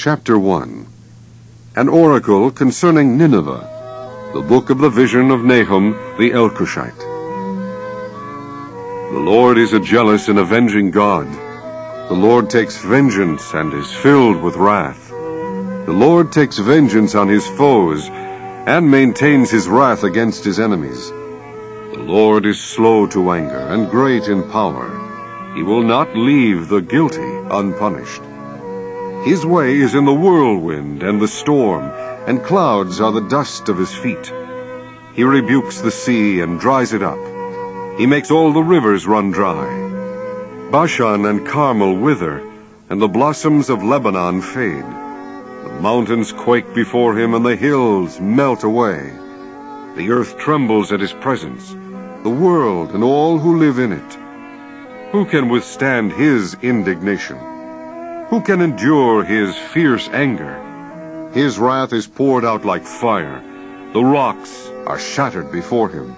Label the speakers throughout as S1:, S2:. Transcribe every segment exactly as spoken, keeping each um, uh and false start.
S1: Chapter one. An oracle concerning Nineveh, the book of the vision of Nahum the Elkoshite. The Lord is a jealous and avenging God. The Lord takes vengeance and is filled with wrath. The Lord takes vengeance on his foes and maintains his wrath against his enemies. The Lord is slow to anger and great in power. He will not leave the guilty unpunished. His way is in the whirlwind and the storm, and clouds are the dust of his feet. He rebukes the sea and dries it up. He makes all the rivers run dry. Bashan and Carmel wither, and the blossoms of Lebanon fade. The mountains quake before him, and the hills melt away. The earth trembles at his presence, the world and all who live in it. Who can withstand his indignation? Who can endure his fierce anger? His wrath is poured out like fire. The rocks are shattered before him.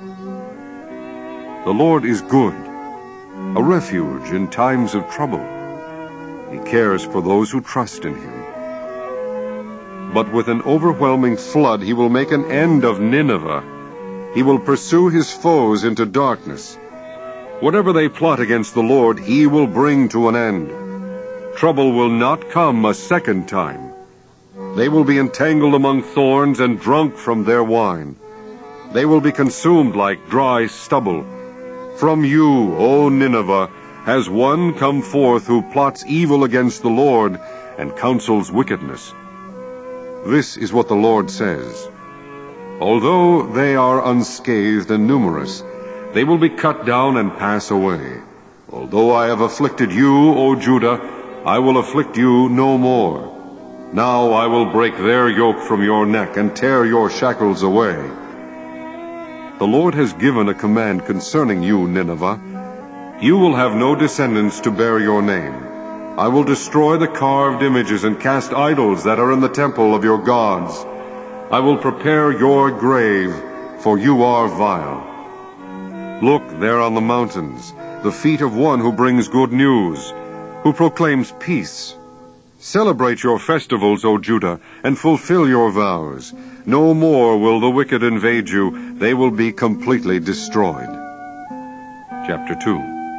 S1: The Lord is good, a refuge in times of trouble. He cares for those who trust in him. But with an overwhelming flood he will make an end of Nineveh. He will pursue his foes into darkness. Whatever they plot against the Lord, he will bring to an end. Trouble will not come a second time. They will be entangled among thorns and drunk from their wine. They will be consumed like dry stubble. From you, O Nineveh, has one come forth who plots evil against the Lord and counsels wickedness. This is what the Lord says. Although they are unscathed and numerous, they will be cut down and pass away. Although I have afflicted you, O Judah, I will afflict you no more. Now I will break their yoke from your neck and tear your shackles away. The Lord has given a command concerning you, Nineveh. You will have no descendants to bear your name. I will destroy the carved images and cast idols that are in the temple of your gods. I will prepare your grave, for you are vile. Look there on the mountains, the feet of one who brings good news, who proclaims peace. Celebrate your festivals, O Judah, and fulfill your vows. No more will the wicked invade you. They will be completely destroyed. Chapter two.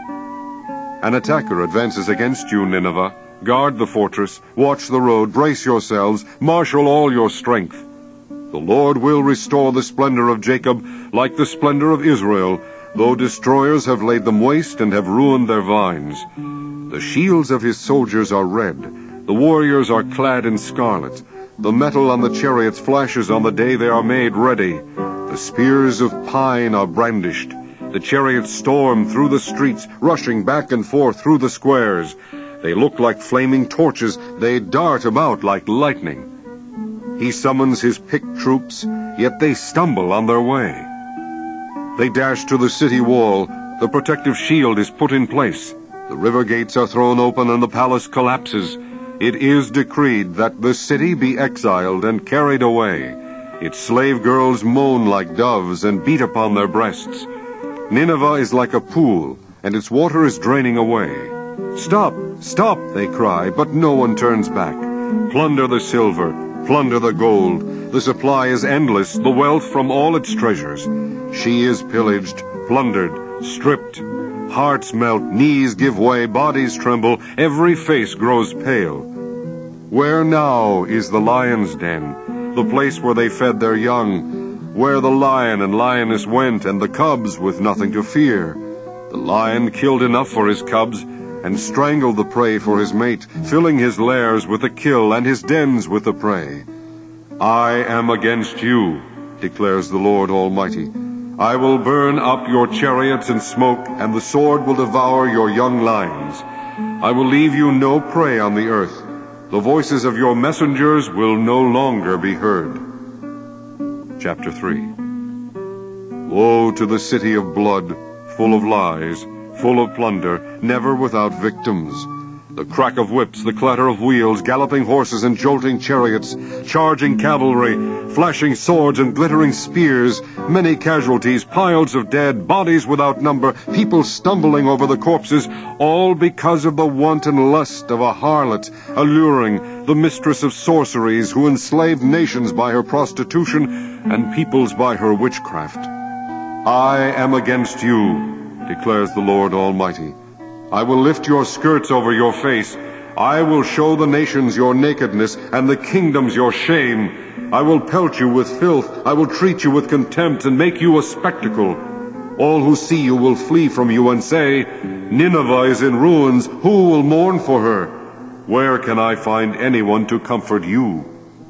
S1: An attacker advances against you, Nineveh. Guard the fortress, watch the road, brace yourselves, marshal all your strength. The Lord will restore the splendor of Jacob like the splendor of Israel, though destroyers have laid them waste and have ruined their vines. The shields of his soldiers are red. The warriors are clad in scarlet. The metal on the chariots flashes on the day they are made ready. The spears of pine are brandished. The chariots storm through the streets, rushing back and forth through the squares. They look like flaming torches. They dart about like lightning. He summons his picked troops, yet they stumble on their way. They dash to the city wall. The protective shield is put in place. The river gates are thrown open and the palace collapses. It is decreed that the city be exiled and carried away. Its slave girls moan like doves and beat upon their breasts. Nineveh is like a pool, and its water is draining away. Stop, stop, they cry, but no one turns back. Plunder the silver, plunder the gold. The supply is endless, the wealth from all its treasures. She is pillaged, plundered, stripped. Hearts melt, knees give way, bodies tremble, every face grows pale. Where now is the lion's den, the place where they fed their young, where the lion and lioness went, and the cubs with nothing to fear? The lion killed enough for his cubs, and strangled the prey for his mate, filling his lairs with the kill and his dens with the prey. I am against you, declares the Lord Almighty. I will burn up your chariots in smoke, and the sword will devour your young lions. I will leave you no prey on the earth. The voices of your messengers will no longer be heard. Chapter three. Woe to the city of blood, full of lies, full of plunder, never without victims. The crack of whips, the clatter of wheels, galloping horses and jolting chariots, charging cavalry, flashing swords and glittering spears, many casualties, piles of dead, bodies without number, people stumbling over the corpses, all because of the wanton lust of a harlot, alluring, the mistress of sorceries, who enslaved nations by her prostitution and peoples by her witchcraft. I am against you, declares the Lord Almighty. I will lift your skirts over your face. I will show the nations your nakedness and the kingdoms your shame. I will pelt you with filth. I will treat you with contempt and make you a spectacle. All who see you will flee from you and say, Nineveh is in ruins. Who will mourn for her? Where can I find anyone to comfort you?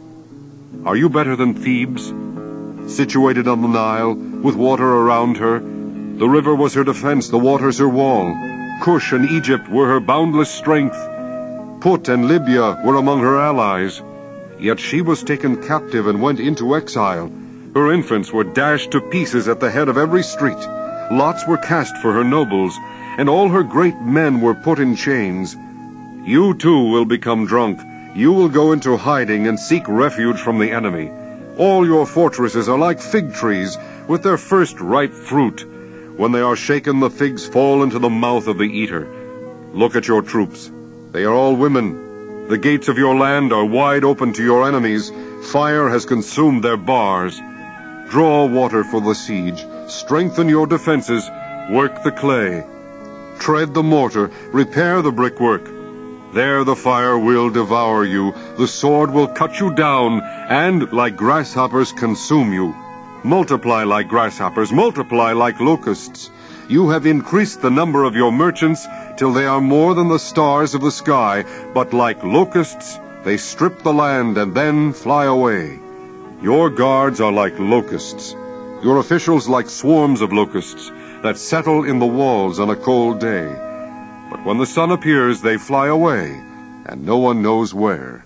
S1: Are you better than Thebes, situated on the Nile, with water around her? The river was her defense, the waters her wall. Cush and Egypt were her boundless strength. Put and Libya were among her allies. Yet she was taken captive and went into exile. Her infants were dashed to pieces at the head of every street. Lots were cast for her nobles, and all her great men were put in chains. You too will become drunk. You will go into hiding and seek refuge from the enemy. All your fortresses are like fig trees with their first ripe fruit. When they are shaken, the figs fall into the mouth of the eater. Look at your troops. They are all women. The gates of your land are wide open to your enemies. Fire has consumed their bars. Draw water for the siege. Strengthen your defenses. Work the clay. Tread the mortar. Repair the brickwork. There the fire will devour you. The sword will cut you down, and like grasshoppers consume you. Multiply like grasshoppers, multiply like locusts. You have increased the number of your merchants till they are more than the stars of the sky, but like locusts they strip the land and then fly away. Your guards are like locusts, your officials like swarms of locusts that settle in the walls on a cold day. But when the sun appears, they fly away, and no one knows where.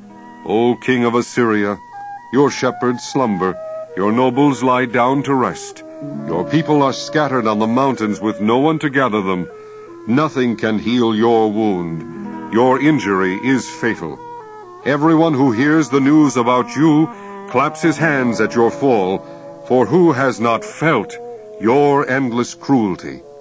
S1: O king of Assyria, your shepherds slumber, your nobles lie down to rest. Your people are scattered on the mountains with no one to gather them. Nothing can heal your wound. Your injury is fatal. Everyone who hears the news about you claps his hands at your fall, for who has not felt your endless cruelty?